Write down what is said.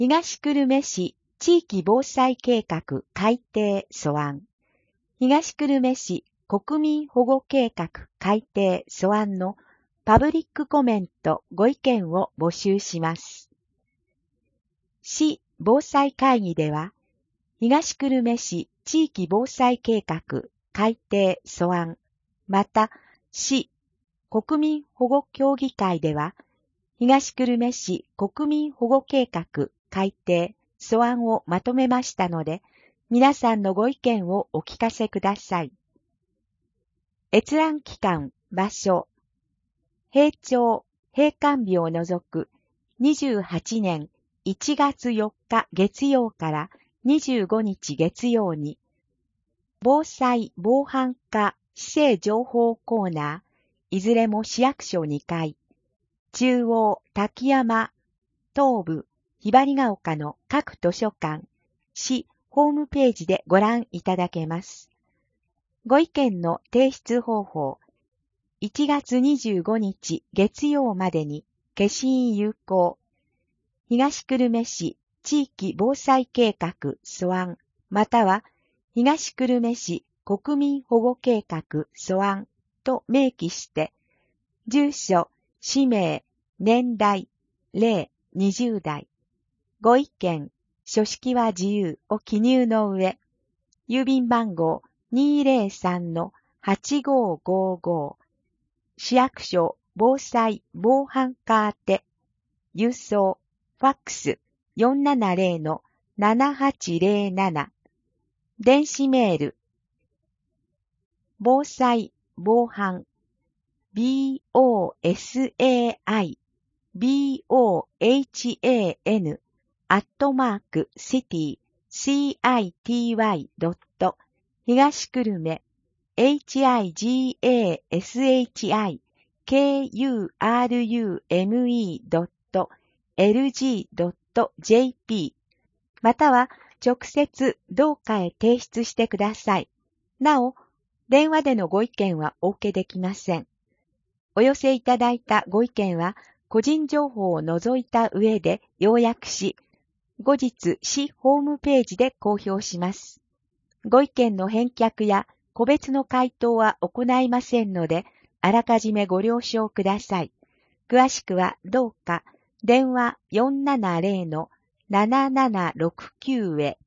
東久留米市地域防災計画改定素案。東久留米市国民保護計画改定素案のパブリックコメントご意見を募集します。市防災会議では、東久留米市地域防災計画改定素案、また市国民保護協議会では、東久留米市国民保護計画改定素案をまとめましたので、皆さんのご意見をお聞かせください。閲覧期間、場所、閉庁、閉館日を除く28年1月4日月曜から25日月曜に、防災防犯課市政情報コーナー、いずれも市役所2階、中央滝山、東部ひばりが丘の各図書館、市ホームページでご覧いただけます。ご意見の提出方法、1月25日月曜までに消印有効、東久留米市地域防災計画素案、または東久留米市国民保護計画素案と明記して、住所、氏名、年代、例20代、ご意見、書式は自由を記入の上、郵便番号 203-8555、市役所防災防犯課宛て、郵送、ファックス 470-7807、電子メール、防災防犯、BOSAI、BOHAN、@city、東久留米、higashi-kurume.lg.jp または直接同課へ提出してください。なお、電話でのご意見はお受けできません。お寄せいただいたご意見は個人情報を除いた上で要約し、後日市ホームページで公表します。ご意見の返却や個別の回答は行いませんので、あらかじめご了承ください。詳しくはどうか電話 470-7769 へ